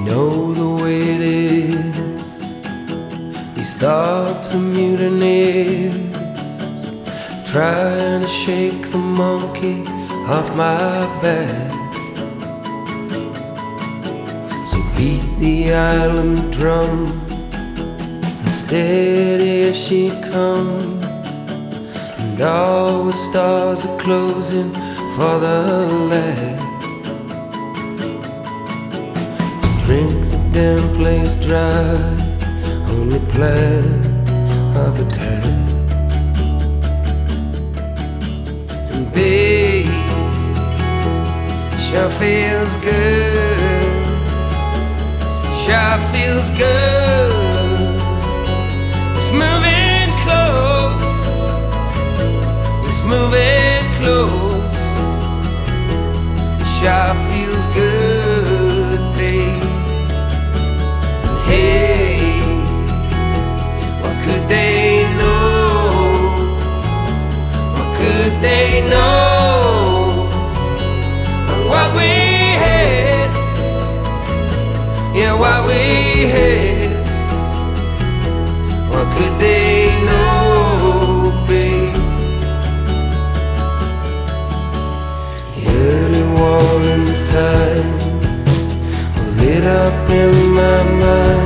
know the way it is. These thoughts are mutineers, trying to shake the monkey off my back. So beat the island drum, and steady as she comes, and all the stars are closing for the light. Drink the damn place dry, only plan of attack. And babe, sure feels good, sure feels good. It's moving close, it's moving close. It sure feels good, babe. Hey, what could they know? What could they know of what we had? Yeah, what we had. What could they know, babe? The early warning signs lit up in my mind.